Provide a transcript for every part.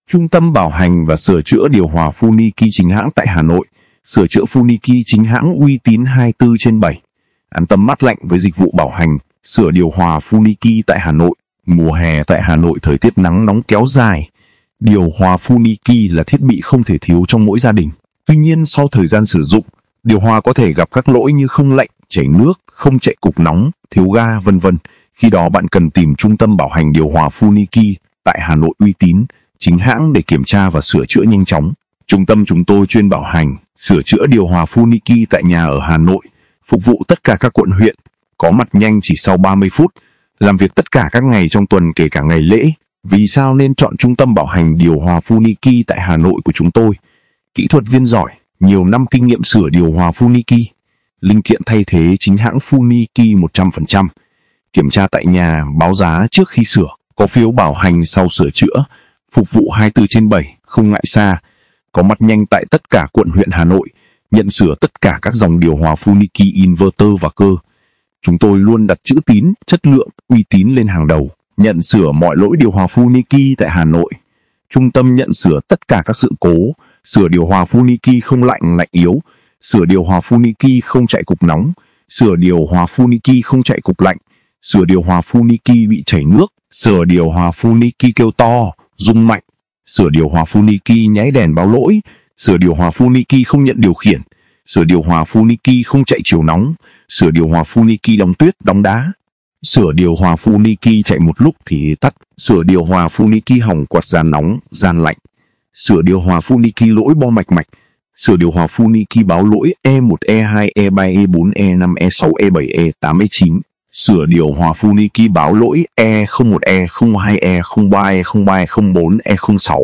Trung tâm bảo hành và sửa chữa điều hòa Funiki chính hãng tại Hà Nội. Sửa chữa Funiki chính hãng uy tín 24/7. An tâm mát lạnh với dịch vụ bảo hành, sửa điều hòa Funiki tại Hà Nội. Mùa hè tại Hà Nội thời tiết nắng nóng kéo dài. Điều hòa Funiki là thiết bị không thể thiếu trong mỗi gia đình. Tuy nhiên sau thời gian sử dụng, điều hòa có thể gặp các lỗi như không lạnh, chảy nước, không chạy cục nóng, thiếu ga, vân vân. Khi đó bạn cần tìm trung tâm bảo hành điều hòa Funiki tại Hà Nội uy tín, chính hãng để kiểm tra và sửa chữa nhanh chóng. Trung tâm chúng tôi chuyên bảo hành, sửa chữa điều hòa Funiki tại nhà ở Hà Nội, phục vụ tất cả các quận huyện, có mặt nhanh chỉ sau 30 phút, làm việc tất cả các ngày trong tuần kể cả ngày lễ. Vì sao nên chọn trung tâm bảo hành điều hòa Funiki tại Hà Nội của chúng tôi? Kỹ thuật viên giỏi, nhiều năm kinh nghiệm sửa điều hòa Funiki, linh kiện thay thế chính hãng Funiki 100%, kiểm tra tại nhà, báo giá trước khi sửa, có phiếu bảo hành sau sửa chữa, phục vụ 24/7, không ngại xa, có mặt nhanh tại tất cả quận huyện Hà Nội, nhận sửa tất cả các dòng điều hòa Funiki inverter và cơ. Chúng tôi luôn đặt chữ tín, chất lượng, uy tín lên hàng đầu, nhận sửa mọi lỗi điều hòa Funiki tại Hà Nội. Trung tâm nhận sửa tất cả các sự cố, sửa điều hòa Funiki không lạnh, lạnh yếu, sửa điều hòa Funiki không chạy cục nóng, sửa điều hòa Funiki không chạy cục lạnh, sửa điều hòa Funiki bị chảy nước, sửa điều hòa Funiki kêu to, rung mạnh, sửa điều hòa Funiki nháy đèn báo lỗi, sửa điều hòa Funiki không nhận điều khiển, sửa điều hòa Funiki không chạy chiều nóng, sửa điều hòa Funiki đóng tuyết, đóng đá, sửa điều hòa Funiki chạy một lúc thì tắt, sửa điều hòa Funiki hỏng quạt gian nóng, gian lạnh, sửa điều hòa Funiki lỗi bo mạch mạch, sửa điều hòa Funiki báo lỗi E1, E2, E3, E4, E5, E6, E7, E8, E9, sửa điều hòa Funiki báo lỗi E01, E02, E03, E03, E04, E06,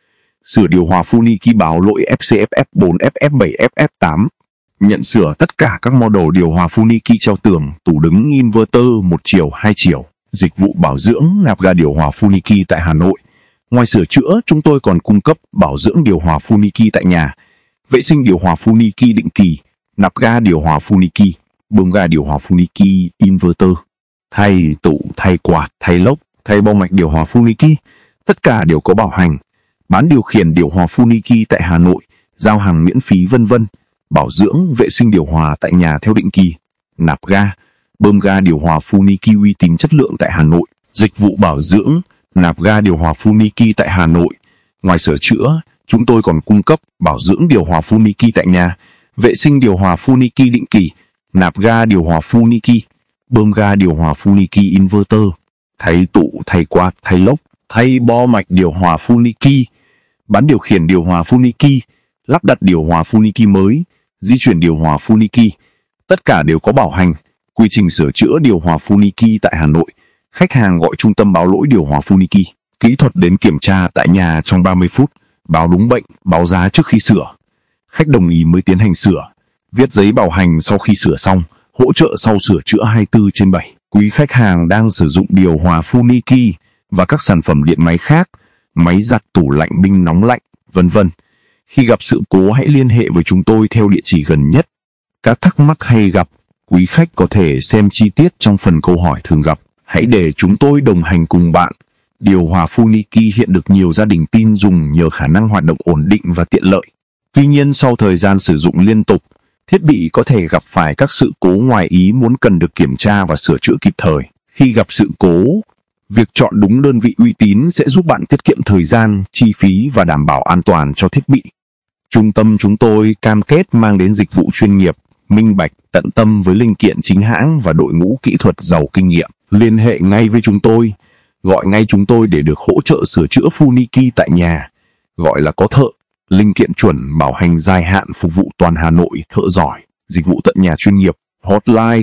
sửa điều hòa Funiki báo lỗi FC, FF4, FF7, FF8, nhận sửa tất cả các model điều hòa Funiki treo tường, tủ đứng, inverter, một chiều, hai chiều, dịch vụ bảo dưỡng, nạp ga điều hòa Funiki tại Hà Nội. Ngoài sửa chữa, chúng tôi còn cung cấp bảo dưỡng điều hòa Funiki tại nhà, vệ sinh điều hòa Funiki định kỳ, nạp ga điều hòa Funiki, bơm ga điều hòa Funiki inverter, thay tủ, thay quạt, thay lốc, thay bo mạch điều hòa Funiki, tất cả đều có bảo hành. Bán điều khiển điều hòa Funiki tại Hà Nội, giao hàng miễn phí vân vân, bảo dưỡng, vệ sinh điều hòa tại nhà theo định kỳ, nạp ga, bơm ga điều hòa Funiki uy tín chất lượng tại Hà Nội, dịch vụ bảo dưỡng, nạp ga điều hòa Funiki tại Hà Nội. Ngoài sửa chữa, chúng tôi còn cung cấp bảo dưỡng điều hòa Funiki tại nhà, vệ sinh điều hòa Funiki định kỳ, nạp ga điều hòa Funiki, bơm ga điều hòa Funiki inverter, thay tủ, thay quạt, thay lốc, thay bo mạch điều hòa Funiki, bán điều khiển điều hòa Funiki, lắp đặt điều hòa Funiki mới, di chuyển điều hòa Funiki, tất cả đều có bảo hành. Quy trình sửa chữa điều hòa Funiki tại Hà Nội, khách hàng gọi trung tâm báo lỗi điều hòa Funiki, kỹ thuật đến kiểm tra tại nhà trong 30 phút, báo đúng bệnh, báo giá trước khi sửa. Khách đồng ý mới tiến hành sửa, viết giấy bảo hành sau khi sửa xong, hỗ trợ sau sửa chữa 24/7. Quý khách hàng đang sử dụng điều hòa Funiki và các sản phẩm điện máy khác, máy giặt, tủ lạnh, bình nóng lạnh, vân vân. Khi gặp sự cố hãy liên hệ với chúng tôi theo địa chỉ gần nhất. Các thắc mắc hay gặp, quý khách có thể xem chi tiết trong phần câu hỏi thường gặp. Hãy để chúng tôi đồng hành cùng bạn. Điều hòa Funiki hiện được nhiều gia đình tin dùng nhờ khả năng hoạt động ổn định và tiện lợi. Tuy nhiên sau thời gian sử dụng liên tục, thiết bị có thể gặp phải các sự cố ngoài ý muốn cần được kiểm tra và sửa chữa kịp thời. Khi gặp sự cố, việc chọn đúng đơn vị uy tín sẽ giúp bạn tiết kiệm thời gian, chi phí và đảm bảo an toàn cho thiết bị. Trung tâm chúng tôi cam kết mang đến dịch vụ chuyên nghiệp, minh bạch, tận tâm với linh kiện chính hãng và đội ngũ kỹ thuật giàu kinh nghiệm. Liên hệ ngay với chúng tôi, gọi ngay chúng tôi để được hỗ trợ sửa chữa Funiki tại nhà. Gọi là có thợ, linh kiện chuẩn, bảo hành dài hạn, phục vụ toàn Hà Nội, thợ giỏi, dịch vụ tận nhà chuyên nghiệp. Hotline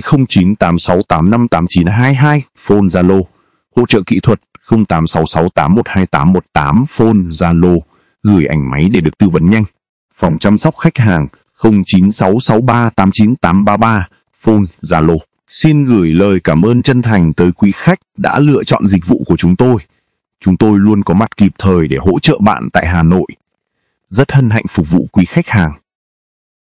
0986858922, phone Zalo. Hỗ trợ kỹ thuật 0866812818, phone Zalo. Gửi ảnh máy để được tư vấn nhanh. Phòng chăm sóc khách hàng 0966389833, phone Zalo. Xin gửi lời cảm ơn chân thành tới quý khách đã lựa chọn dịch vụ của chúng tôi. Chúng tôi luôn có mặt kịp thời để hỗ trợ bạn tại Hà Nội. Rất hân hạnh phục vụ quý khách hàng.